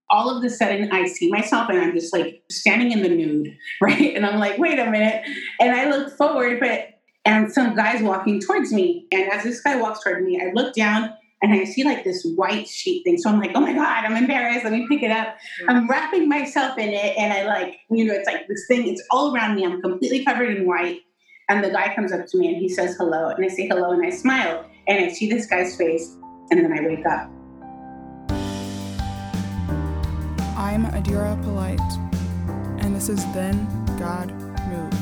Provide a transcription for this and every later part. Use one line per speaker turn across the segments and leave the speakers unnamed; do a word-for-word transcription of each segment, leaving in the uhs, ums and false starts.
all of a sudden I see myself and I'm just like standing in the nude, right? And I'm like, wait a minute. And I look forward, but, and some guy's walking towards me. And as this guy walks toward me, I look down and I see like this white sheet thing. So I'm like, oh my God, I'm embarrassed. Let me pick it up. Yeah. I'm wrapping myself in it. And I like, you know, it's like this thing, it's all around me. I'm completely covered in white. And the guy comes up to me and he says hello. And I say hello and I smile. And I see this guy's face. And then I wake up.
I'm Adira Polite. And this is Then God Moved.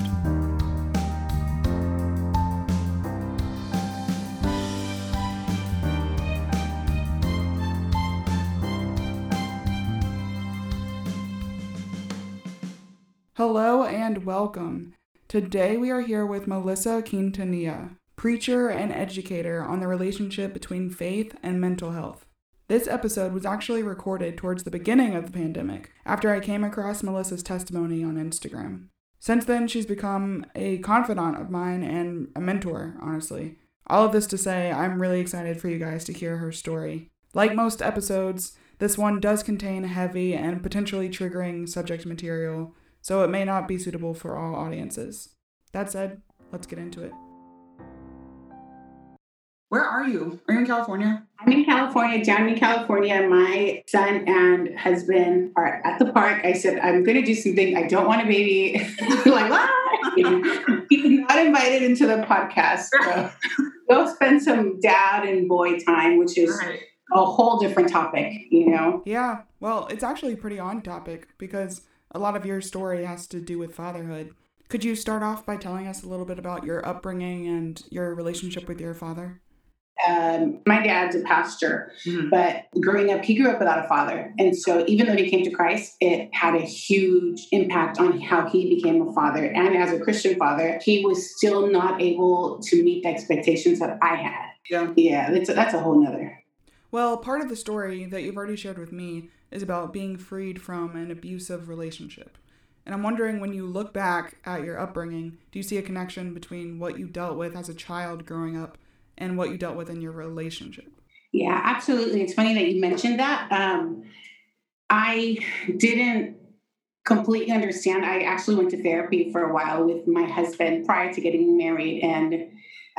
Hello and welcome. Today we are here with Melissa Quintanilla, preacher and educator on the relationship between faith and mental health. This episode was actually recorded towards the beginning of the pandemic, after I came across Melissa's testimony on Instagram. Since then, she's become a confidant of mine and a mentor, honestly. All of this to say, I'm really excited for you guys to hear her story. Like most episodes, this one does contain heavy and potentially triggering subject material, so it may not be suitable for all audiences. That said, let's get into it. Where are you? Are you in California?
I'm in California, down in California. My son and husband are at the park. I said, I'm going to do something. I don't want a baby. Like, what? He's not invited into the podcast. So we'll spend some dad and boy time, which is right. A whole different topic, you know?
Yeah. Well, it's actually pretty on topic because a lot of your story has to do with fatherhood. Could you start off by telling us a little bit about your upbringing and your relationship with your father?
Um, my dad's a pastor, mm-hmm. but growing up, he grew up without a father. And so even though he came to Christ, it had a huge impact on how he became a father. And as a Christian father, he was still not able to meet the expectations that I had. Yeah, yeah that's, a, that's a whole nother.
Well, part of the story that you've already shared with me is about being freed from an abusive relationship. And I'm wondering, when you look back at your upbringing, do you see a connection between what you dealt with as a child growing up and what you dealt with in your relationship?
Yeah, absolutely. It's funny that you mentioned that. Um, I didn't completely understand. I actually went to therapy for a while with my husband prior to getting married. And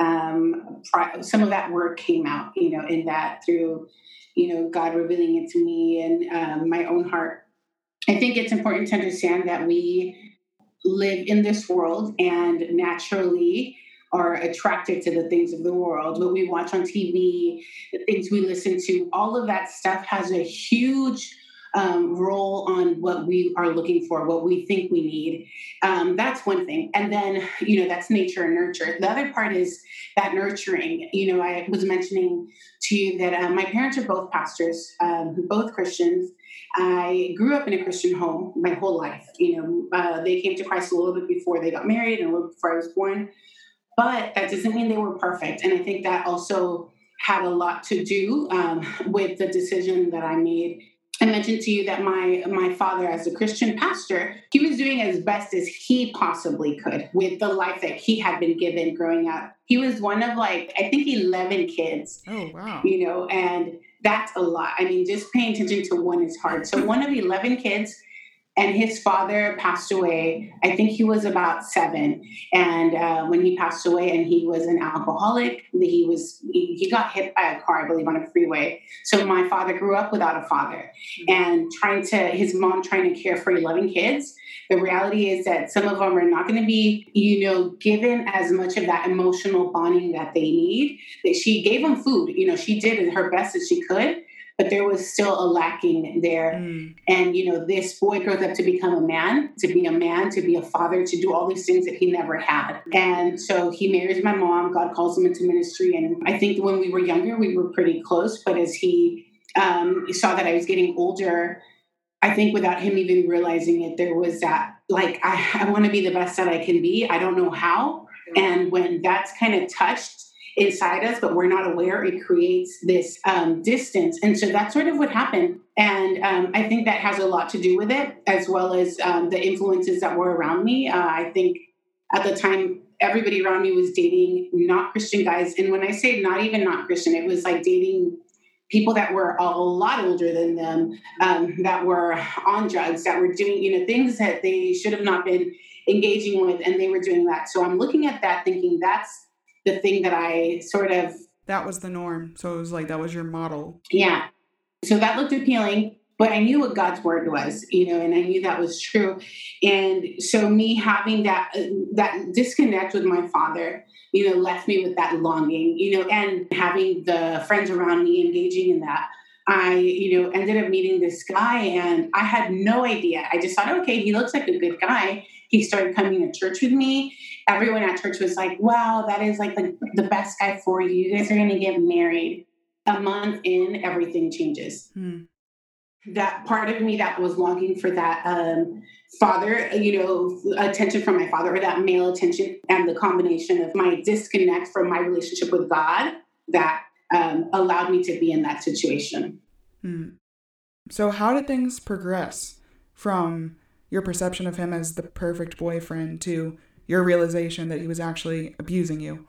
um, pri- some of that work came out, you know, in that through, you know, God revealing it to me and um, my own heart. I think it's important to understand that we live in this world and naturally are attracted to the things of the world, what we watch on T V, the things we listen to, all of that stuff has a huge um, role on what we are looking for, what we think we need. Um, that's one thing. And then, you know, that's nature and nurture. The other part is that nurturing. You know, I was mentioning to you that uh, my parents are both pastors, um, both Christians. I grew up in a Christian home my whole life. You know, uh, they came to Christ a little bit before they got married and a little before I was born. But that doesn't mean they were perfect. And I think that also had a lot to do um, with the decision that I made. I mentioned to you that my my father, as a Christian pastor, he was doing as best as he possibly could with the life that he had been given growing up. He was one of like, I think eleven kids.
Oh, wow.
You know, and that's a lot. I mean, just paying attention to one is hard. So one of eleven kids, and his father passed away. I think he was about seven. And uh, when he passed away, and he was an alcoholic, he was he, he got hit by a car, I believe, on a freeway. So my father grew up without a father, and trying to his mom trying to care for eleven kids. The reality is that some of them are not going to be, you know, given as much of that emotional bonding that they need. That she gave them food. You know, she did her best as she could. But there was still a lacking there. Mm. And, you know, this boy grows up to become a man, to be a man, to be a father, to do all these things that he never had. And so he marries my mom. God calls him into ministry. And I think when we were younger, we were pretty close. But as he um, saw that I was getting older, I think without him even realizing it, there was that, like, I, I want to be the best that I can be. I don't know how. And when that's kind of touched inside us, but we're not aware, it creates this um, distance. And so that's sort of what happened. And um, I think that has a lot to do with it, as well as um, the influences that were around me. Uh, I think at the time, everybody around me was dating not Christian guys. And when I say not even not Christian, it was like dating people that were a lot older than them, um, that were on drugs, that were doing, you know, things that they should have not been engaging with, and they were doing that. So I'm looking at that thinking that's the thing that I sort of...
That was the norm. So it was like, that was your model.
Yeah. So that looked appealing, but I knew what God's word was, you know, and I knew that was true. And so me having that, uh, that disconnect with my father, you know, left me with that longing, you know, and having the friends around me engaging in that. I, you know, ended up meeting this guy and I had no idea. I just thought, okay, he looks like a good guy. He started coming to church with me. Everyone at church was like, wow, that is like the, the best guy for you. You guys are going to get married. A month in, everything changes.
Hmm.
That part of me that was longing for that um, father, you know, attention from my father, or that male attention, and the combination of my disconnect from my relationship with God, that um, allowed me to be in that situation.
Hmm. So how did things progress from your perception of him as the perfect boyfriend to your realization that he was actually abusing you?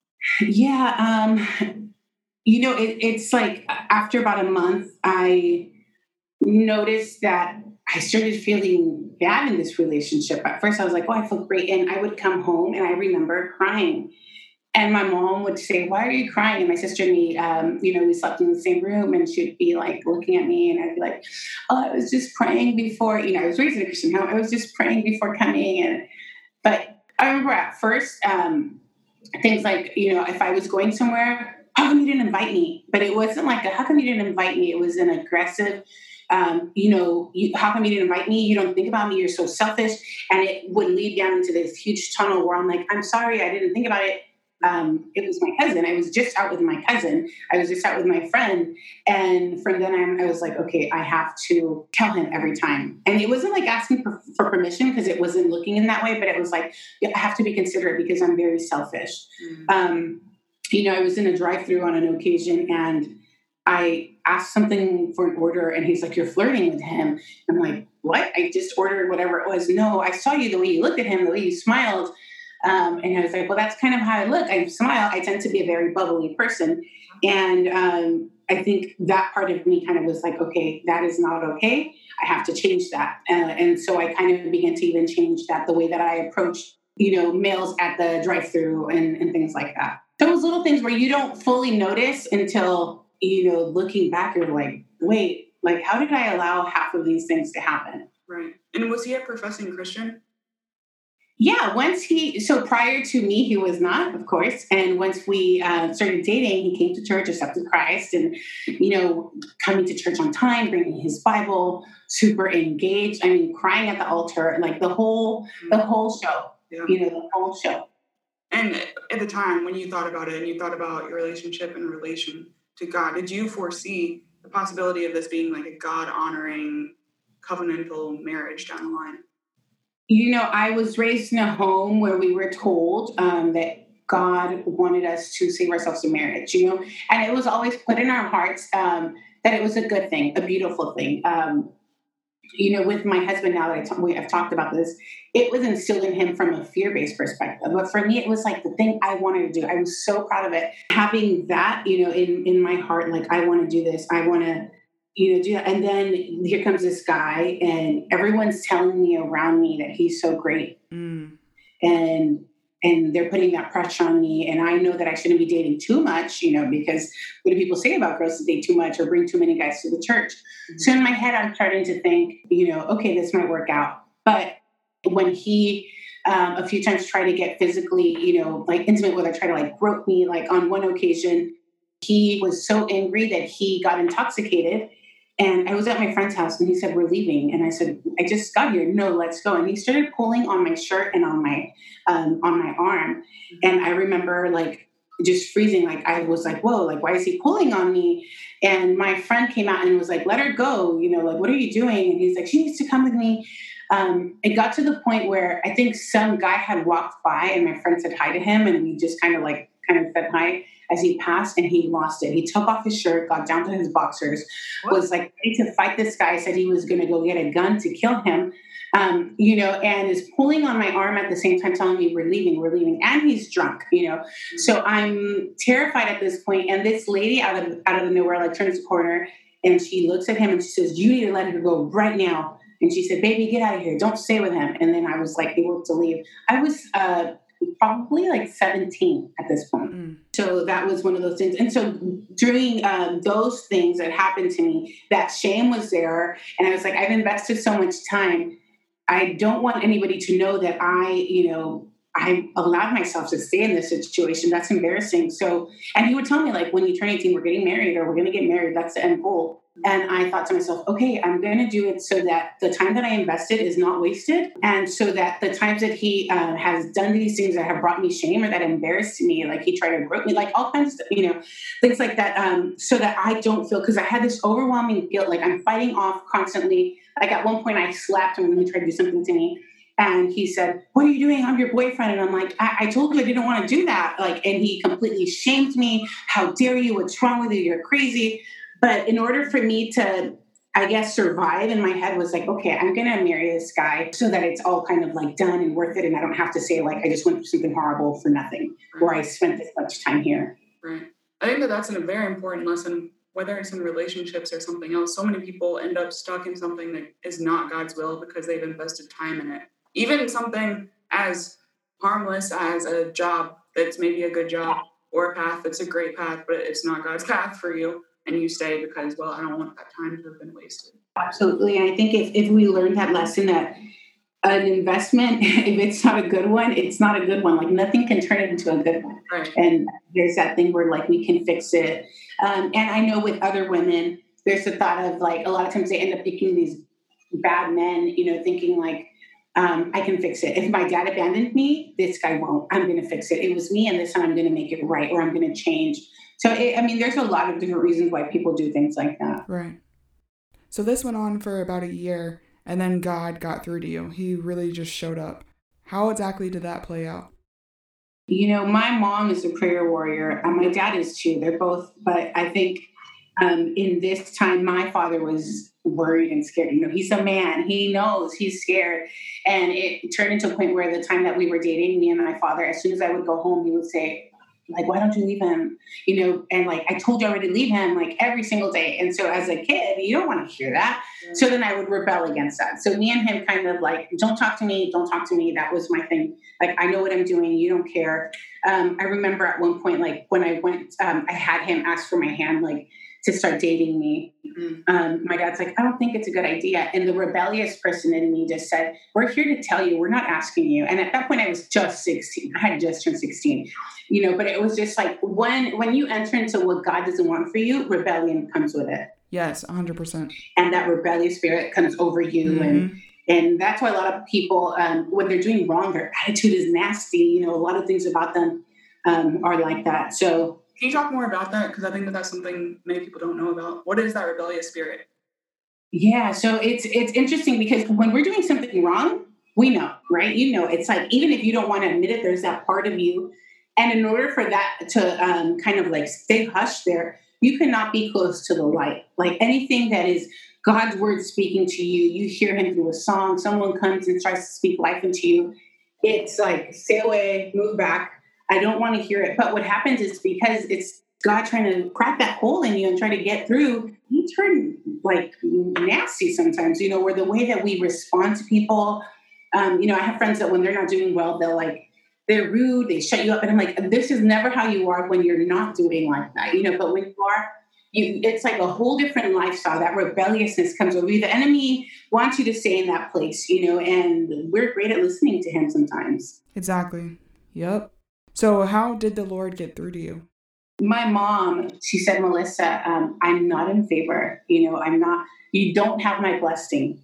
Yeah. Um, you know, it, it's like after about a month, I noticed that I started feeling bad in this relationship. At first I was like, oh, I feel great. And I would come home and I remember crying. And my mom would say, why are you crying? And my sister and me, um, you know, we slept in the same room, and she'd be like looking at me and I'd be like, oh, I was just praying before, you know, I was raised in a Christian home. I was just praying before coming. And, but I remember at first, um, things like, you know, if I was going somewhere, how come you didn't invite me? But it wasn't like a, how come you didn't invite me? It was an aggressive, um, you know, you, how come you didn't invite me? You don't think about me. You're so selfish. And it would lead down into this huge tunnel where I'm like, I'm sorry, I didn't think about it. Um, it was my cousin. I was just out with my cousin. I was just out with my friend. And from then on, I was like, okay, I have to tell him every time. And it wasn't like asking for, for permission, because it wasn't looking in that way, but it was like, yeah, I have to be considerate because I'm very selfish. Mm-hmm. Um, you know, I was in a drive-through on an occasion and I asked something for an order and he's like, you're flirting with him. I'm like, what? I just ordered whatever it was. No, I saw you, the way you looked at him, the way you smiled. Um, and I was like, well, that's kind of how I look. I smile. I tend to be a very bubbly person. And um, I think that part of me kind of was like, okay, that is not okay. I have to change that. Uh, and so I kind of began to even change that, the way that I approach, you know, males at the drive-through and, and things like that. Those little things where you don't fully notice until, you know, looking back, you're like, wait, like, how did I allow half of these things to happen?
Right. And was he a professing Christian?
Yeah, once he, so prior to me, he was not, of course. And once we uh, started dating, he came to church, accepted Christ, and, you know, coming to church on time, bringing his Bible, super engaged. I mean, crying at the altar, like the whole, the whole show, yeah. you know, the whole show.
And at the time when you thought about it and you thought about your relationship in relation to God, did you foresee the possibility of this being like a God-honoring covenantal marriage down the line?
You know, I was raised in a home where we were told um, that God wanted us to save ourselves in marriage, you know, and it was always put in our hearts um, that it was a good thing, a beautiful thing. Um, you know, with my husband, now that I t- we, I've talked about this, it was instilled in him from a fear-based perspective. But for me, it was like the thing I wanted to do. I was so proud of it. Having that, you know, in, in my heart, like, I want to do this. I want to, you know, do that. And then here comes this guy and everyone's telling me around me that he's so great. Mm. And and they're putting that pressure on me. And I know that I shouldn't be dating too much, you know, because what do people say about girls that date too much or bring too many guys to the church? Mm-hmm. So in my head, I'm starting to think, you know, okay, this might work out. But when he um, a few times tried to get physically, you know, like intimate with her, try to like grope me, like on one occasion, he was so angry that he got intoxicated. And I was at my friend's house and he said, we're leaving. And I said, I just got here. No, let's go. And he started pulling on my shirt and on my, um, on my arm. And I remember like just freezing. Like I was like, whoa, like, why is he pulling on me? And my friend came out and was like, let her go. You know, like, what are you doing? And he's like, she needs to come with me. Um, it got to the point where I think some guy had walked by and my friend said hi to him. And we just kind of like, kind of said hi as he passed, and he lost it. He took off his shirt, got down to his boxers, what? was like ready to fight this guy, said he was going to go get a gun to kill him. Um, you know, and is pulling on my arm at the same time, telling me we're leaving, we're leaving, and he's drunk, you know. So I'm terrified at this point. And this lady out of out of nowhere, like turns the corner, and she looks at him and she says, "You need to let her go right now." And she said, "Baby, get out of here. Don't stay with him." And then I was like able to leave. I was uh, probably like seventeen at this point. Mm. So that was one of those things. And so during um, those things that happened to me, that shame was there. And I was like, I've invested so much time. I don't want anybody to know that I, you know, I allowed myself to stay in this situation. That's embarrassing. So, and he would tell me, like, when you turn eighteen, we're getting married or we're going to get married. That's the end goal. And I thought to myself, okay, I'm going to do it so that the time that I invested is not wasted. And so that the times that he uh, has done these things that have brought me shame or that embarrassed me, like he tried to grope me, like all kinds of stuff, you know, things like that. Um, so that I don't feel, because I had this overwhelming guilt, like I'm fighting off constantly. Like at one point I slapped him when he tried to do something to me. And he said, "What are you doing? I'm your boyfriend." And I'm like, I, I told you I didn't want to do that. Like, and he completely shamed me. "How dare you? What's wrong with you? You're crazy." But in order for me to, I guess, survive in my head was like, okay, I'm going to marry this guy so that it's all kind of like done and worth it. And I don't have to say like, I just went through something horrible for nothing, right, or I spent this much time here.
Right. I think that that's a very important lesson, whether it's in relationships or something else. So many people end up stuck in something that is not God's will because they've invested time in it. Even something as harmless as a job that's maybe a good job or a path that's a great path, but it's not God's path for you. And you stay because, well, I don't want that time to have been wasted.
Absolutely. And I think if, if we learn that lesson that an investment, if it's not a good one, it's not a good one. Like nothing can turn it into a good one.
Right.
And there's that thing where like we can fix it. Um, and I know with other women, there's the thought of like, a lot of times they end up picking these bad men, you know, thinking like, um, I can fix it. If my dad abandoned me, this guy won't. I'm going to fix it. It was me, and this time I'm going to make it right, or I'm going to change. So, it, I mean, there's a lot of different reasons why people do things like that.
Right. So this went on for about a year, and then God got through to you. He really just showed up. How exactly did that play out?
You know, my mom is a prayer warrior, and my dad is too. They're both, but I think um, in this time, my father was worried and scared. You know, he's a man. He knows he's scared. And it turned into a point where the time that we were dating, me and my father, as soon as I would go home, he would say, like, "Why don't you leave him?" You know, and like, "I told you already to leave him," like every single day. And so as a kid, you don't want to hear that. Yeah. So then I would rebel against that. So me and him kind of like, "Don't talk to me. Don't talk to me." That was my thing. Like, I know what I'm doing. You don't care. Um, I remember at one point, like when I went, um, I had him ask for my hand, like to start dating me. Mm-hmm. Um, my dad's like, "I don't think it's a good idea." And the rebellious person in me just said, "We're here to tell you, we're not asking you." And at that point I was just sixteen. I had just turned sixteen, you know, but it was just like when, when you enter into what God doesn't want for you, rebellion comes with it.
Yes, one hundred percent.
And that rebellious spirit comes over you. Mm-hmm. And, and that's why a lot of people, um, when they're doing wrong, their attitude is nasty. You know, a lot of things about them um, are like that. So
can you talk more about that? Because I think that that's something many people don't know about. What is that rebellious spirit?
Yeah, so it's it's interesting because when we're doing something wrong, we know, right? You know, it's like, even if you don't want to admit it, there's that part of you. And in order for that to um, kind of like stay hushed there, you cannot be close to the light. Like anything that is God's word speaking to you, you hear him through a song, someone comes and tries to speak life into you. It's like, stay away, move back. I don't want to hear it. But what happens is because it's God trying to crack that hole in you and try to get through, he turn like nasty sometimes, you know, where the way that we respond to people, um, you know, I have friends that when they're not doing well, they'll like, they're rude, they shut you up. And I'm like, this is never how you are when you're not doing like that, you know, but when you are, you, it's like a whole different lifestyle. That rebelliousness comes over you. The enemy wants you to stay in that place, you know, and we're great at listening to him sometimes.
Exactly. Yep. So how did the Lord get through to you?
My mom, she said, "Melissa, um, I'm not in favor. You know, I'm not, you don't have my blessing,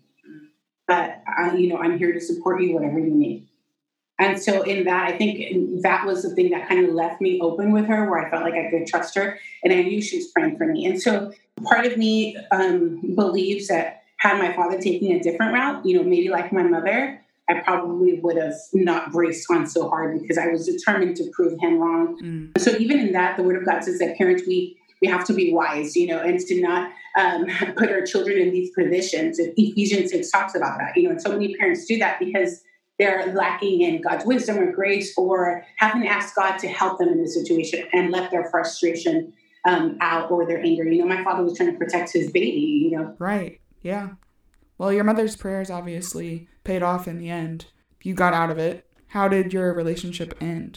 but, uh, you know, I'm here to support you, whatever you need." And so in that, I think that was the thing that kind of left me open with her, where I felt like I could trust her and I knew she was praying for me. And so part of me um, believes that had my father taken a different route, you know, maybe like my mother, I probably would have not braced on so hard because I was determined to prove him wrong. Mm. So even in that, the Word of God says that parents, we we have to be wise, you know, and to not um, put our children in these positions. And Ephesians six talks about that, you know, and so many parents do that because they're lacking in God's wisdom or grace, or haven't asked God to help them in the situation and let their frustration um, out, or their anger. You know, my father was trying to protect his baby, you know.
Right. Yeah. Well, your mother's prayers obviously paid off in the end. You got out of it. How did your relationship end?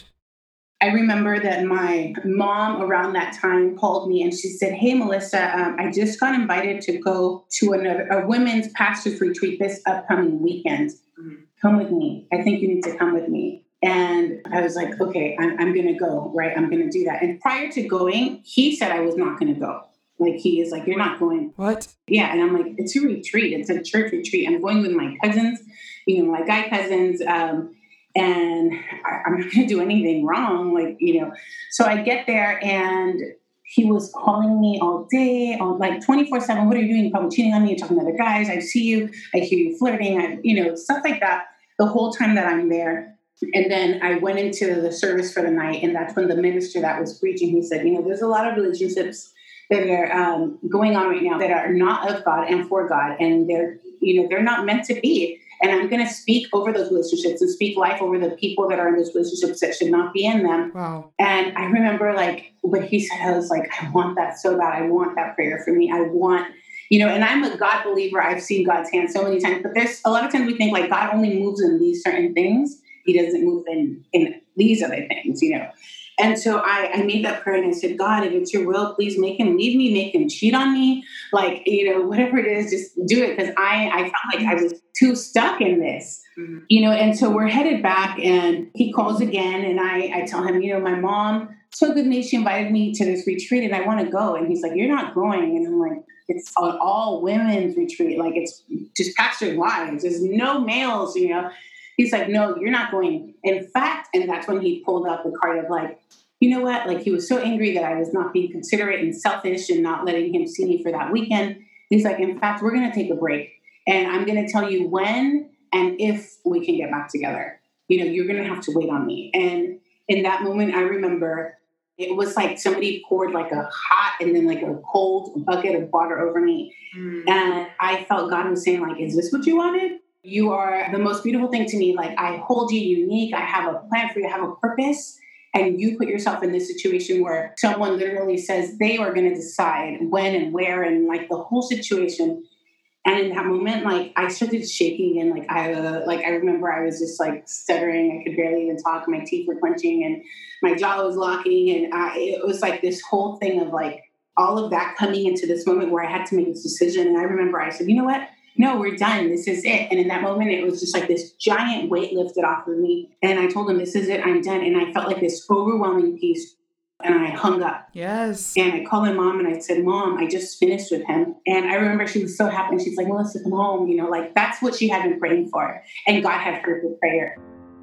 I remember that my mom around that time called me and she said, "Hey, Melissa, um, I just got invited to go to another a women's pastor's retreat this upcoming weekend. Come with me. I think you need to come with me." And I was like, okay, I'm, I'm going to go, right? I'm going to do that. And prior to going, he said I was not going to go. Like, he is like, "You're not going."
What?
Yeah. And I'm like, it's a retreat. It's a church retreat. I'm going with my cousins, you know, my guy cousins. Um, and I, I'm not going to do anything wrong. Like, you know, so I get there and he was calling me all day, all, like twenty-four seven. "What are you doing? You're probably cheating on me. You're talking to other guys. I see you. I hear you flirting." I, you know, stuff like that the whole time that I'm there. And then I went into the service for the night. And that's when the minister that was preaching, he said, you know, there's a lot of relationships that are um, going on right now that are not of God and for God. And they're, you know, they're not meant to be. And I'm going to speak over those relationships and speak life over the people that are in those relationships that should not be in them.
Wow.
And I remember, like, what he said, I was like, I want that so bad. I want that prayer for me. I want, you know, and I'm a God believer. I've seen God's hand so many times, but there's a lot of times we think like God only moves in these certain things. He doesn't move in, in these other things, you know. And so I, I made that prayer and I said, "God, if it's your will, please make him leave me, make him cheat on me. Like, you know, whatever it is, just do it." Because I, I felt like I was too stuck in this, mm-hmm. you know. And so we're headed back and he calls again. And I, I tell him, you know, my mom, so good news, she invited me to this retreat and I want to go. And he's like, "You're not going." And I'm like, "It's an all women's retreat. Like, it's just pastors' wives. There's no males, you know." He's like, "No, you're not going. In fact," and that's when he pulled out the card of like, you know what? Like, he was so angry that I was not being considerate and selfish and not letting him see me for that weekend. He's like, "In fact, we're going to take a break and I'm going to tell you when and if we can get back together. You know, you're going to have to wait on me." And in that moment, I remember it was like somebody poured like a hot and then like a cold bucket of water over me. Mm. And I felt God was saying, like, "Is this what you wanted? You are the most beautiful thing to me. Like, I hold you unique. I have a plan for you. I have a purpose. And you put yourself in this situation where someone literally says they are going to decide when and where and like the whole situation." And in that moment, like, I started shaking and like I uh, like I remember I was just like stuttering. I could barely even talk. My teeth were clenching and my jaw was locking. And I, it was like this whole thing of like all of that coming into this moment where I had to make this decision. And I remember I said, "You know what? No, we're done. This is it." And in that moment, it was just like this giant weight lifted off of me. And I told him, "This is it. I'm done." And I felt like this overwhelming peace. And I hung up.
Yes.
And I called my mom and I said, "Mom, I just finished with him." And I remember she was so happy. And she's like, "Melissa, come home." You know, like, that's what she had been praying for. And God had heard the prayer.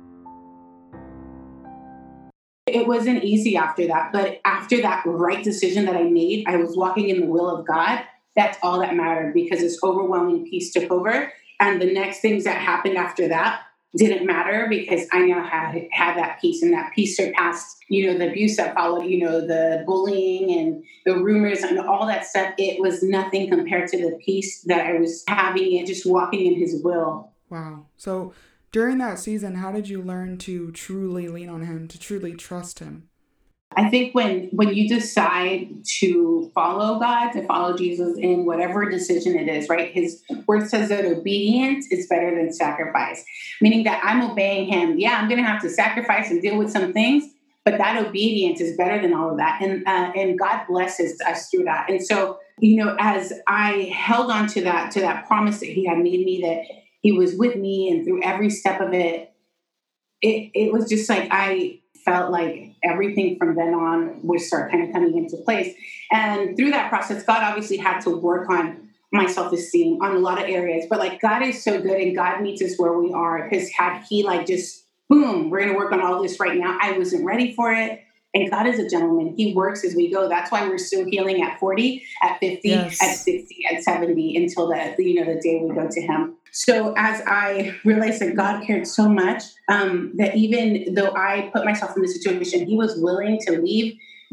It wasn't easy after that. But after that right decision that I made, I was walking in the will of God. That's all that mattered, because this overwhelming peace took over. And the next things that happened after that didn't matter, because I now had had that peace, and that peace surpassed, you know, the abuse that followed, you know, the bullying and the rumors and all that stuff. It was nothing compared to the peace that I was having and just walking in his will.
Wow. So during that season, how did you learn to truly lean on him, to truly trust him?
I think when when you decide to follow God, to follow Jesus in whatever decision it is, right? His word says that obedience is better than sacrifice, meaning that I'm obeying him. Yeah, I'm going to have to sacrifice and deal with some things, but that obedience is better than all of that. And uh, and God blesses us through that. And so, you know, as I held on to that, to that promise that he had made me, that he was with me and through every step of it, it, it was just like I felt like everything from then on would start kind of coming into place. And through that process, God obviously had to work on my self-esteem on a lot of areas. But like, God is so good and God meets us where we are, because had he like just, boom, we're going to work on all this right now, I wasn't ready for it. And God is a gentleman. He works as we go. That's why we're still healing at forty, at fifty, yes. at sixty, at seventy, until the, you know, the day we go to him. So as I realized that God cared so much, um, that even though I put myself in this situation, he was willing to leave,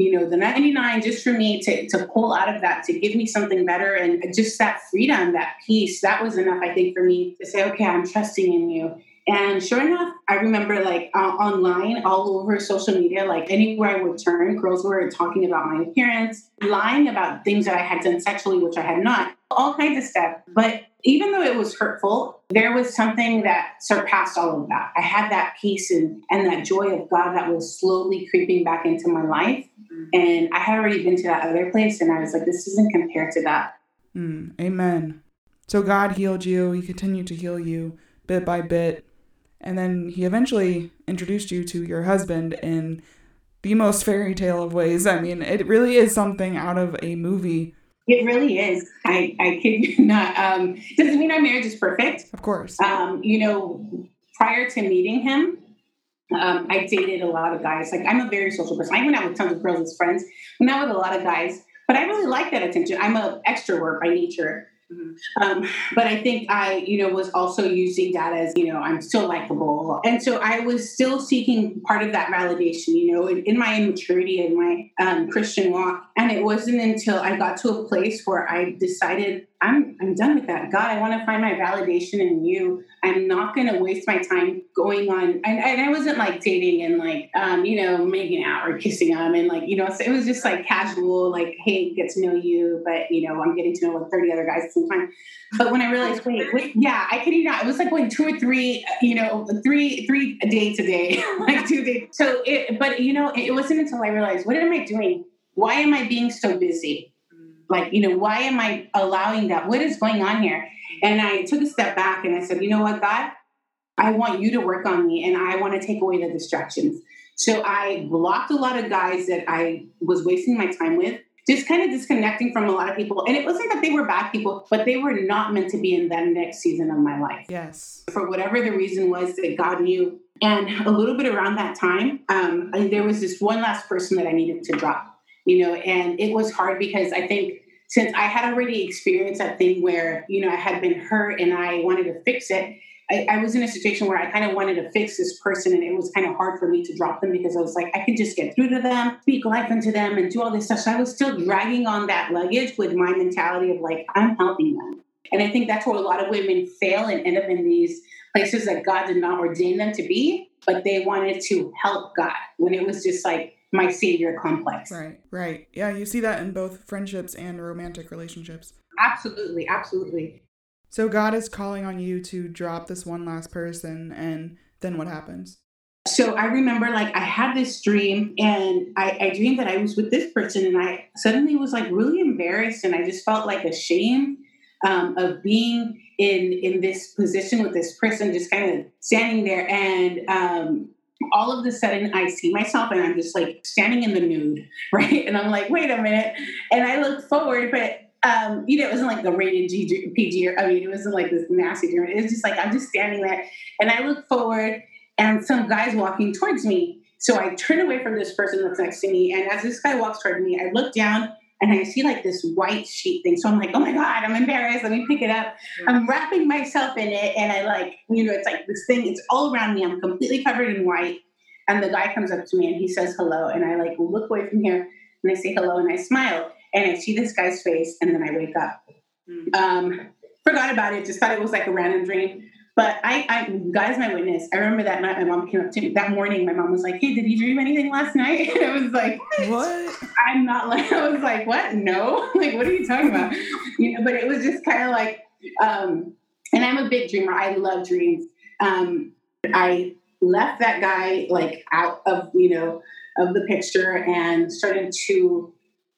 you know, the ninety-nine just for me to, to pull out of that, to give me something better. And just that freedom, that peace, that was enough, I think, for me to say, okay, I'm trusting in you. And sure enough, I remember like uh, online, all over social media, like anywhere I would turn, girls were talking about my appearance, lying about things that I had done sexually, which I had not, all kinds of stuff. But even though it was hurtful, there was something that surpassed all of that. I had that peace and, and that joy of God that was slowly creeping back into my life. And I had already been to that other place, and I was like, this isn't compared to that.
Mm, amen. So God healed you. He continued to heal you bit by bit. And then he eventually introduced you to your husband in the most fairy tale of ways. I mean, it really is something out of a movie.
It really is. I, I kid you not. Um, doesn't mean our marriage is perfect.
Of course.
Um, you know, prior to meeting him, um, I dated a lot of guys. Like, I'm a very social person. I went out with tons of girls as friends. Went out with a lot of guys. But I really like that attention. I'm an extrovert by nature. Mm-hmm. Um, but I think I, you know, was also using that as, you know, I'm still likable. And so I was still seeking part of that validation, you know, in, in my immaturity and my um, Christian walk. And it wasn't until I got to a place where I decided, I'm I'm done with that. God, I want to find my validation in you. I'm not going to waste my time going on. And, and I wasn't like dating and like, um, you know, making out or kissing them. And like, you know, so it was just like casual, like, hey, get to know you. But, you know, I'm getting to know like thirty other guys at the same time. But when I realized, wait, wait, yeah, I kid you not. It was like going two or three, you know, three, three dates a day, like two days. So it, but, you know, it wasn't until I realized, what am I doing? Why am I being so busy? Like, you know, why am I allowing that? What is going on here? And I took a step back and I said, you know what, God, I want you to work on me and I want to take away the distractions. So I blocked a lot of guys that I was wasting my time with, just kind of disconnecting from a lot of people. And it wasn't that they were bad people, but they were not meant to be in that next season of my life.
Yes.
For whatever the reason was that God knew. And a little bit around that time, um, there was this one last person that I needed to drop. You know, and it was hard because I think since I had already experienced that thing where, you know, I had been hurt and I wanted to fix it, I, I was in a situation where I kind of wanted to fix this person, and it was kind of hard for me to drop them because I was like, I could just get through to them, speak life into them, and do all this stuff. So I was still dragging on that luggage with my mentality of like, I'm helping them. And I think that's where a lot of women fail and end up in these places that God did not ordain them to be, but they wanted to help God when it was just like, my savior complex.
Right, right. Yeah, you see that in both friendships and romantic relationships.
Absolutely, absolutely.
So God is calling on you to drop this one last person, and then what happens?
So I remember like I had this dream, and I, I dreamed that I was with this person, and I suddenly was like really embarrassed, and I just felt like ashamed um, of being in in this position with this person, just kind of standing there. And um all of a sudden I see myself and I'm just like standing in the nude, right? And I'm like, wait a minute. And I look forward, but, um, you know, it wasn't like the rated G, P G, or, I mean, it wasn't like this nasty dream. It was just like, I'm just standing there and I look forward and some guy's walking towards me. So I turn away from this person that's next to me. And as this guy walks toward me, I look down and I see like this white sheet thing. So I'm like, oh my God, I'm embarrassed. Let me pick it up. I'm wrapping myself in it. And I like, you know, it's like this thing, it's all around me. I'm completely covered in white. And the guy comes up to me and he says hello. And I like look away from here and I say hello and I smile. And I see this guy's face and then I wake up. Um, forgot about it. Just thought it was like a random dream. But I, I, God's my witness. I remember that night my mom came up to me. That morning my mom was like, hey, did you dream anything last night? And I was like,
what?
I'm not like, I was like, what? No. Like, what are you talking about? You know, but it was just kind of like, um, and I'm a big dreamer. I love dreams. Um, I left that guy like out of, you know, of the picture and started to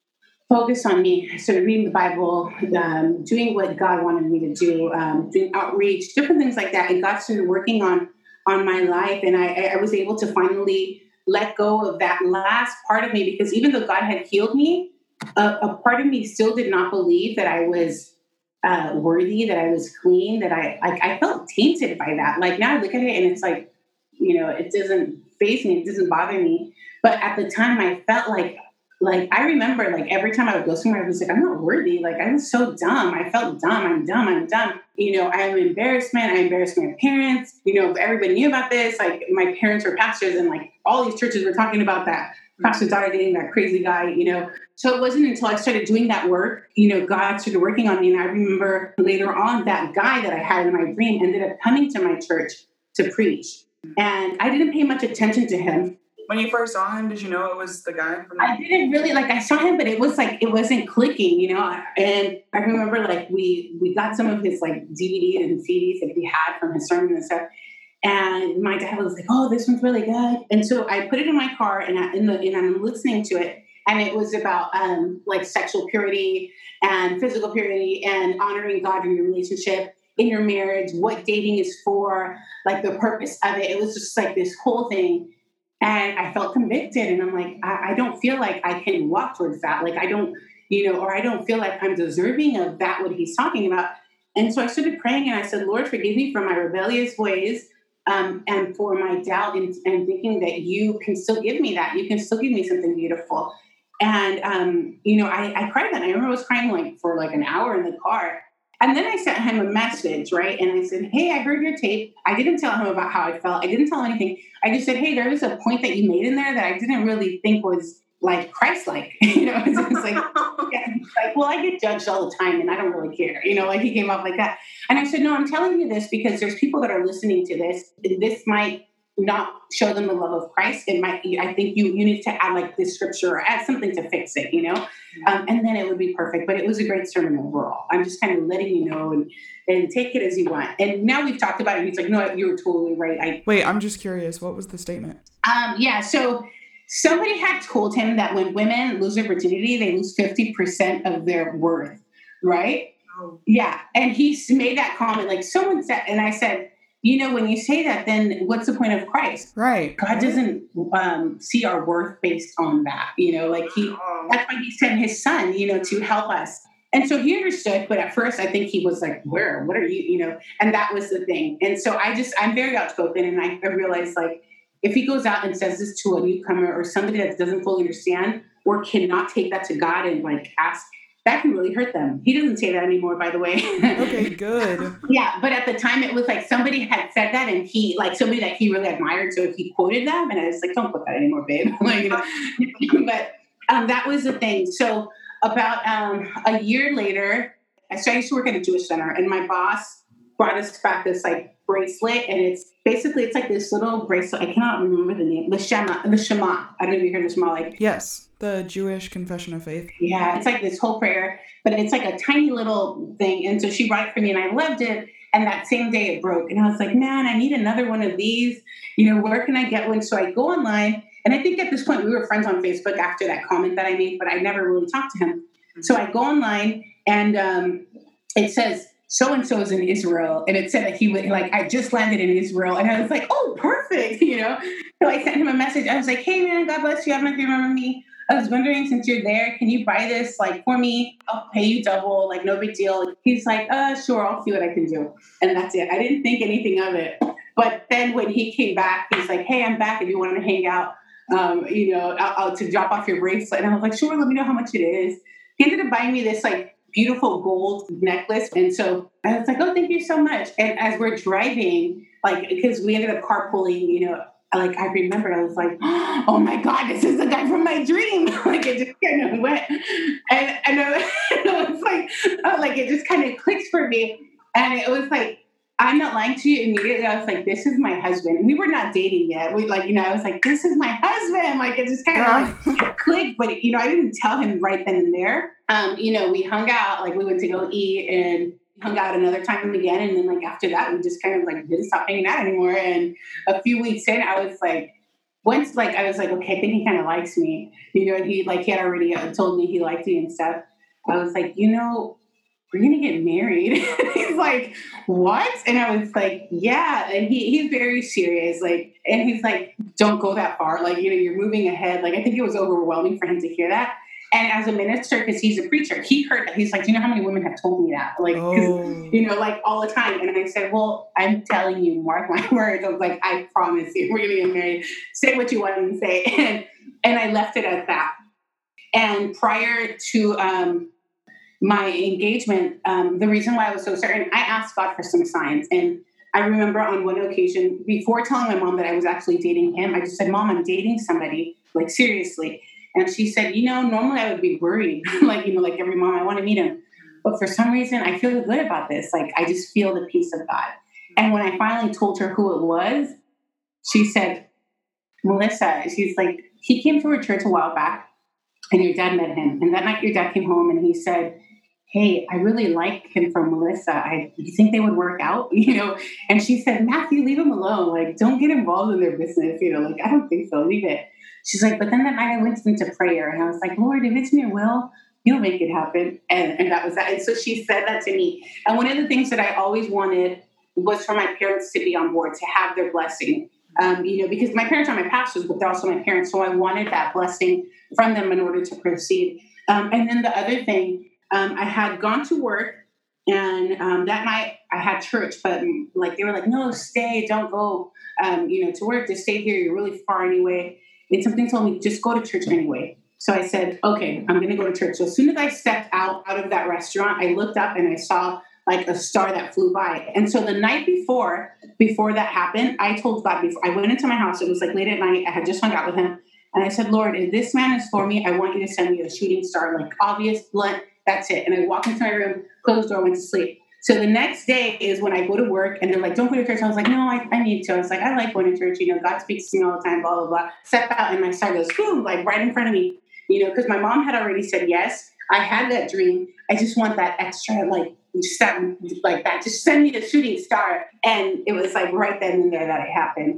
focus on me. I started reading the Bible, um, doing what God wanted me to do, um, doing outreach, different things like that. And God started working on, on my life. And I, I was able to finally let go of that last part of me, because even though God had healed me, a, a part of me still did not believe that I was uh, worthy, that I was clean, that I, like, I felt tainted by that. Like now I look at it and it's like, you know, it doesn't faze me. It doesn't bother me. But at the time I felt like, like, I remember like every time I would go somewhere, I was like, I'm not worthy. Like I was so dumb. I felt dumb. I'm dumb. I'm dumb. You know, I'm an embarrassment. I embarrassed my parents. You know, everybody knew about this. Like my parents were pastors and like all these churches were talking about that. pastor's daughter dating that crazy guy, you know. So it wasn't until I started doing that work, you know, God started working on me. And I remember later on that guy that I had in my dream ended up coming to my church to preach. And I didn't pay much attention to him.
When you first saw him, did you know it was the guy from the-
I didn't really, like, I saw him, but it was like, it wasn't clicking, you know. And I remember, like, we we got some of his, like, D V Ds and C Ds that he had from his sermon and stuff. And my dad was like, oh, this one's really good. And so I put it in my car, and, I, in the, and I'm listening to it. And it was about, um, like, sexual purity and physical purity and honoring God in your relationship, in your marriage, what dating is for, like, the purpose of it. It was just, like, this whole thing. And I felt convicted, and I'm like, I, I don't feel like I can walk towards that. Like, I don't, you know, or I don't feel like I'm deserving of that, what he's talking about. And so I started praying, and I said, Lord, forgive me for my rebellious ways, um, and for my doubt and, and thinking that you can still give me that. You can still give me something beautiful. And, um, you know, I, I cried that. I remember I was crying like for like an hour in the car. And then I sent him a message, right? And I said, hey, I heard your tape. I didn't tell him about how I felt. I didn't tell him anything. I just said, hey, there was a point that you made in there that I didn't really think was like Christ-like. You know, it's, it's like, yeah, like, well, I get judged all the time and I don't really care. You know, like he came off like that. And I said, no, I'm telling you this because there's people that are listening to this. This might not show them the love of Christ. It might, I think you you need to add like this scripture or add something to fix it, you know, um, and then it would be perfect. But it was a great sermon overall. I'm just kind of letting you know and, and take it as you want. And now we've talked about it. And he's like, no, you were totally right. I,
Wait, I'm just curious. What was the statement?
Um, yeah. So somebody had told him that when women lose their virginity, they lose fifty percent of their worth. Right. Oh. Yeah. And he made that comment, like someone said, and I said, you know, when you say that, then what's the point of Christ?
Right.
God doesn't um, see our worth based on that. You know, like he, that's why he sent his son, you know, to help us. And so he understood, but at first I think he was like, where, what are you, you know, and that was the thing. And so I just, I'm very outspoken, and I, I realized like, if he goes out and says this to a newcomer or somebody that doesn't fully understand or cannot take that to God and like ask, that can really hurt them. He doesn't say that anymore, by the way.
Okay, good.
Yeah, but at the time it was like somebody had said that, and he, like somebody that he really admired, so he quoted them, and I was like, don't put that anymore, babe. Like, you know? But um, that was the thing. So about um, a year later, I started to work at a Jewish center, and my boss brought us back this like bracelet, and it's basically, it's like this little bracelet. I cannot remember the name. The Shema. The Shema. I don't know if you heard the Shema. Like,
yes, the Jewish confession of faith.
Yeah, it's like this whole prayer, but it's like a tiny little thing. And so she brought it for me, and I loved it. And that same day it broke. And I was like, man, I need another one of these. You know, where can I get one? So I go online. And I think at this point we were friends on Facebook after that comment that I made, but I never really talked to him. Mm-hmm. So I go online, and um, it says, so-and-so is in Israel. And it said that he would, like, I just landed in Israel. And I was like, oh, perfect, you know? So I sent him a message. I was like, hey, man, God bless you. I don't know if you remember me. I was wondering, since you're there, can you buy this, like, for me? I'll pay you double, like, no big deal. He's like, uh, sure, I'll see what I can do. And that's it. I didn't think anything of it. But then when he came back, he's like, hey, I'm back if you want to hang out, um, you know, I'll, I'll, to drop off your bracelet. And I was like, sure, let me know how much it is. He ended up buying me this, like, beautiful gold necklace. And so I was like, oh, thank you so much. And as we're driving, like, because we ended up carpooling, you know, like, I remember I was like, oh my God, this is the guy from my dream. Like, it just kind of went. And, and it was like, oh, like, it just kind of clicked for me. And it was like, I'm not lying to you. Immediately, I was like, this is my husband. We were not dating yet. We like, you know, I was like, this is my husband. Like, it just kind of like clicked. But, you know, I didn't tell him right then and there. Um, you know, we hung out, like we went to go eat and hung out another time again. And then like after that, we just kind of like didn't stop hanging out anymore. And a few weeks in, I was like, once like, I was like, okay, I think he kind of likes me, you know, and he like, he had already told me he liked me and stuff. I was like, you know, we're going to get married. He's like, what? And I was like, yeah. And he, he's very serious. Like, and he's like, don't go that far. Like, you know, you're moving ahead. Like, I think it was overwhelming for him to hear that. And as a minister, because he's a preacher, he heard that. He's like, do you know how many women have told me that? Like, oh. you know, like all the time. And I said, well, I'm telling you, mark my words. I was like, I promise you, we're going to get married. Say what you want to say. And, and I left it at that. And prior to um, my engagement, um, the reason why I was so certain, I asked God for some signs. And I remember on one occasion, before telling my mom that I was actually dating him, I just said, Mom, I'm dating somebody. like seriously. And she said, you know, normally I would be worried, like, you know, like every mom, I want to meet him. But for some reason, I feel good about this. Like, I just feel the peace of God. And when I finally told her who it was, she said, Melissa, she's like, he came to her church a while back and your dad met him. And that night your dad came home and he said, hey, I really like him from Melissa. I do you think they would work out? You know? And she said, Matthew, leave him alone. Like, don't get involved in their business. You know, like, I don't think so. Leave it. She's like, but then that night I went into prayer and I was like, Lord, if it's in your will, you'll make it happen. And, and that was that. And so she said that to me. And one of the things that I always wanted was for my parents to be on board, to have their blessing. Um, you know, because my parents are my pastors, but they're also my parents. So I wanted that blessing from them in order to proceed. Um, and then the other thing, um, I had gone to work and um, that night I had church, but like, they were like, no, stay, don't go, um, you know, to work, just stay here. You're really far anyway. And something told me, just go to church anyway. So I said, okay, I'm going to go to church. So as soon as I stepped out, out of that restaurant, I looked up and I saw like a star that flew by. And so the night before, before that happened, I told God, before I went into my house, it was like late at night, I had just hung out with him. And I said, Lord, if this man is for me, I want you to send me a shooting star, like obvious, blunt, that's it. And I walked into my room, closed the door, went to sleep. So the next day is when I go to work and they're like, don't go to church. I was like, no, I, I need to. I was like, I like going to church. You know, God speaks to me all the time, blah, blah, blah. Step out and my star goes, boom, like right in front of me, you know, because my mom had already said yes. I had that dream. I just want that extra, like, just that, like that. Just send me the shooting star. And it was like right then and there that it happened.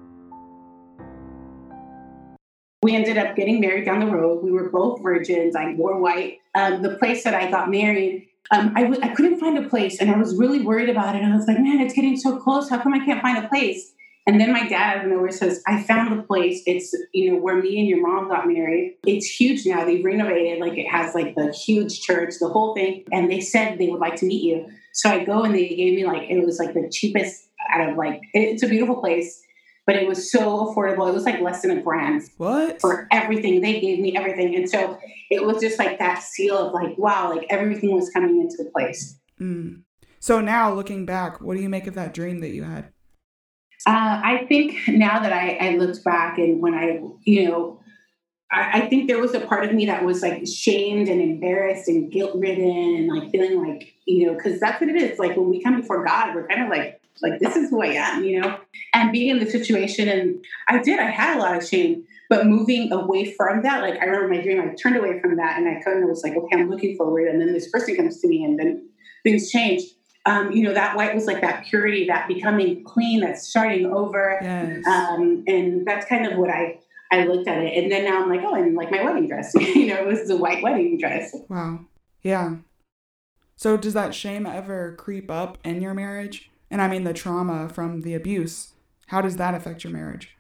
We ended up getting married down the road. We were both virgins. I wore white. Um, the place that I got married, um, I w- I couldn't find a place. And I was really worried about it. I was like, man, it's getting so close. How come I can't find a place? And then my dad out of nowhere says, I found the place. It's, you know, where me and your mom got married. It's huge now. They've renovated. Like, it has like the huge church, the whole thing. And they said they would like to meet you. So I go and they gave me like, it was like the cheapest out of like, it's a beautiful place. But it was so affordable. It was like less than a grand.
What?
For everything. They gave me everything. And so it was just like that seal of like, wow, like everything was coming into place.
Mm. So now looking back, what do you make of that dream that you had?
Uh, I think now that I, I looked back and when I, you know, I, I think there was a part of me that was like shamed and embarrassed and guilt ridden and like feeling like, you know, because that's what it is. Like when we come before God, we're kind of like, like, this is who I am, you know, and being in the situation. And I did, I had a lot of shame, but moving away from that, like I remember my dream, I turned away from that and I kind of was like, okay, I'm looking forward. And then this person comes to me and then things changed. Um, you know, that white was like that purity, that becoming clean, that starting over.
Yes.
Um, and that's kind of what I, I looked at it. And then now I'm like, oh, and like my wedding dress, you know, it was the white wedding dress.
Wow. Yeah. So does that shame ever creep up in your marriage? And I mean the trauma from the abuse. How does that affect your marriage?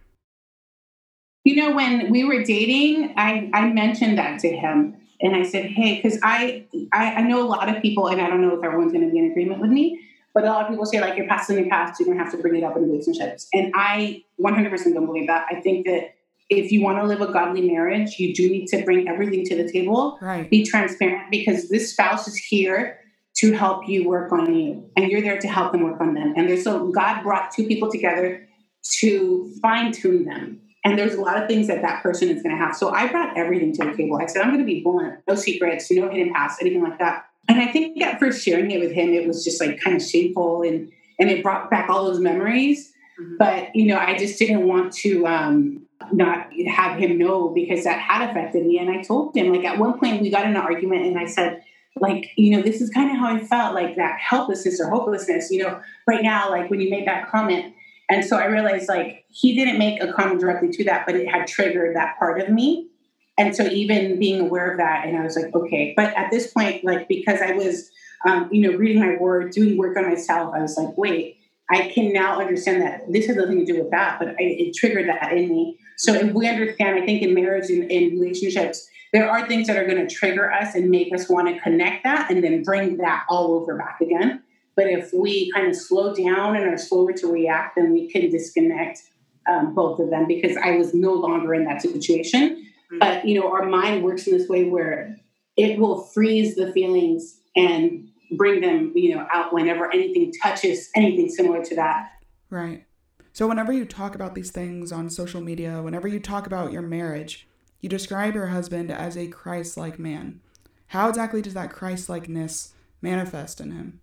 You know, when we were dating, I, I mentioned that to him. And I said, hey, because I, I I know a lot of people, and I don't know if everyone's going to be in agreement with me, but a lot of people say, like, your past is in your past, you don't have to bring it up in relationships. And I one hundred percent don't believe that. I think that if you want to live a godly marriage, you do need to bring everything to the table.
Right.
Be transparent, because this spouse is here to help you work on you, and you're there to help them work on them. And there's so God brought two people together to fine tune them. And there's a lot of things that that person is going to have. So I brought everything to the table. I said, I'm going to be blunt, no secrets, no hidden past, anything like that. And I think at first sharing it with him, it was just like kind of shameful, and and it brought back all those memories. Mm-hmm. But, you know, I just didn't want to um, not have him know, because that had affected me. And I told him, like, at one point we got in an argument and I said, like, you know, this is kind of how I felt, like that helplessness or hopelessness, you know, right now, like when you made that comment. And so I realized, like, he didn't make a comment directly to that, but it had triggered that part of me. And so even being aware of that, and I was like, okay. But at this point, like, because I was, um, you know, reading my word, doing work on myself, I was like, wait, I can now understand that this has nothing to do with that, but I, it triggered that in me. So if we understand, I think in marriage and in relationships, there are things that are going to trigger us and make us want to connect that and then bring that all over back again. But if we kind of slow down and are slower to react, then we can disconnect um, both of them, because I was no longer in that situation. Mm-hmm. But, you know, our mind works in this way where it will freeze the feelings and bring them, you know, out whenever anything touches anything similar to that.
Right. So whenever you talk about these things on social media, whenever you talk about your marriage, you describe your husband as a Christ-like man. How exactly does that Christ-likeness manifest in him?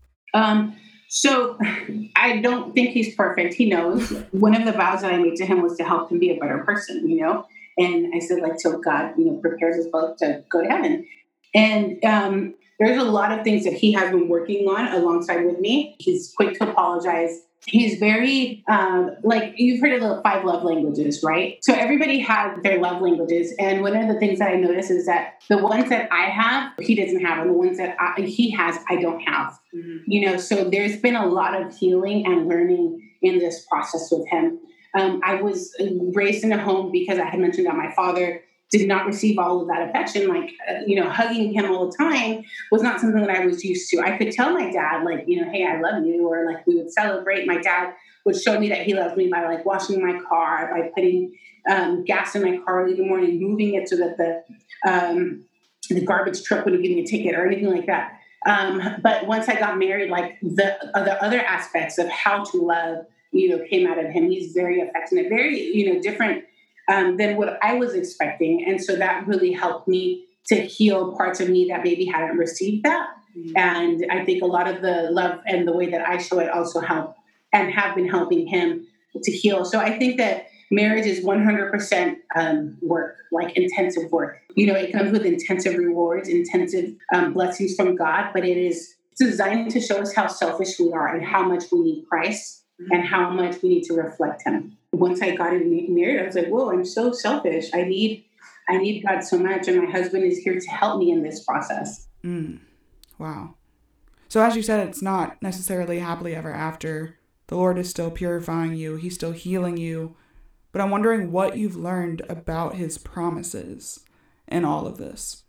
Um, so I don't think he's perfect. He knows. One of the vows that I made to him was to help him be a better person, you know? And I said, like, till God, you know, prepares us both to go to heaven. And um, there's a lot of things that he has been working on alongside with me. He's quick to apologize. He's very, um, like, you've heard of the five love languages, right? So everybody has their love languages. And one of the things that I notice is that the ones that I have, he doesn't have. And the ones that I, he has, I don't have. Mm-hmm. You know, so there's been a lot of healing and learning in this process with him. Um, I was raised in a home, because I had mentioned that my father did not receive all of that affection. Like, uh, you know, hugging him all the time was not something that I was used to. I could tell my dad, like, you know, hey, I love you, or like we would celebrate. My dad would show me that he loved me by like washing my car, by putting um, gas in my car early in the morning, moving it so that the um, the garbage truck wouldn't give me a ticket or anything like that. Um, but once I got married, like the, uh, the other aspects of how to love, you know, came out of him. He's very affectionate, very, you know, different Um, than what I was expecting. And so that really helped me to heal parts of me that maybe hadn't received that. Mm-hmm. And I think a lot of the love and the way that I show it also help and have been helping him to heal. So I think that marriage is one hundred percent um, work, like intensive work. You know, it comes with intensive rewards, intensive um, blessings from God, but it is designed to show us how selfish we are and how much we need Christ, mm-hmm. and how much we need to reflect him. Once I got married, I was like, whoa, I'm so selfish. I need, I need God so much. And my husband is here to help me in this process.
Mm. Wow. So as you said, it's not necessarily happily ever after. The Lord is still purifying you. He's still healing you. But I'm wondering what you've learned about his promises in all of this.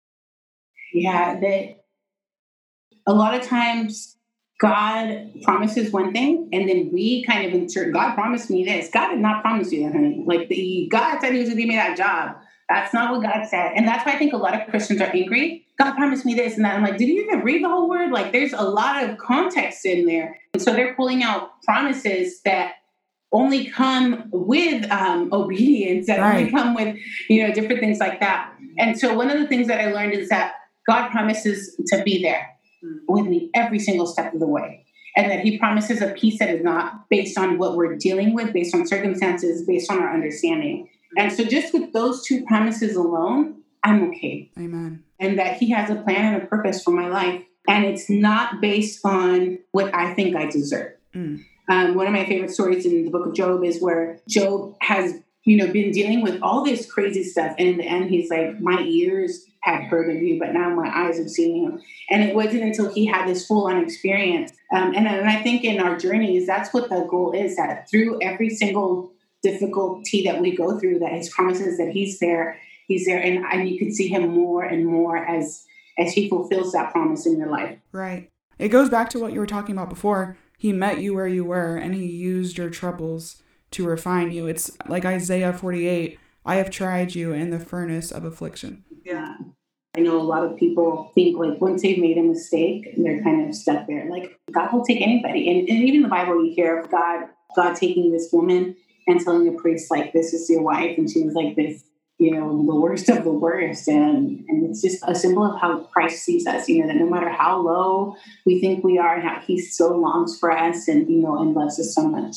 Yeah, that a lot of times God promises one thing, and then we kind of insert, God promised me this. God did not promise you that, honey. Like, the, God said he was going to give me that job. That's not what God said. And that's why I think a lot of Christians are angry. God promised me this and that. I'm like, did you even read the whole word? Like, there's a lot of context in there. And so they're pulling out promises that only come with um, obedience, that right. only come with, you know, different things like that. And so one of the things that I learned is that God promises to be there with me every single step of the way. And that he promises a peace that is not based on what we're dealing with, based on circumstances, based on our understanding. And so just with those two promises alone, I'm okay.
Amen.
And that he has a plan and a purpose for my life. And it's not based on what I think I deserve. Mm. Um, one of my favorite stories in the book of Job is where Job has, you know, been dealing with all this crazy stuff. And in the end, he's like, my ears had heard of you, but now my eyes have seen you. And it wasn't until he had this full-on experience. Um, and, and I think in our journeys, that's what the goal is, that through every single difficulty that we go through, that his promises that he's there, he's there. And, and you can see him more and more as, as he fulfills that promise in your life.
Right. It goes back to what you were talking about before. He met you where you were, and he used your troubles to refine you. It's like Isaiah forty-eight, I have tried you in the furnace of affliction.
Yeah. I know a lot of people think, like, once they've made a mistake, they're kind of stuck there. Like, God will take anybody. And, and even in the Bible, you hear of God, God taking this woman and telling the priest, like, this is your wife. And she was like this, you know, the worst of the worst. And, and it's just a symbol of how Christ sees us, you know, that no matter how low we think we are and how he so longs for us and, you know, and loves us so much.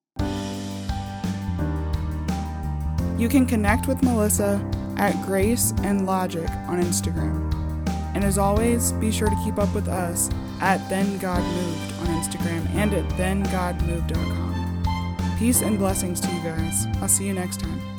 You can connect with Melissa at Grace and Logic on Instagram. And as always, be sure to keep up with us at Then God Moved on Instagram and at then god moved dot com. Peace and blessings to you guys. I'll see you next time.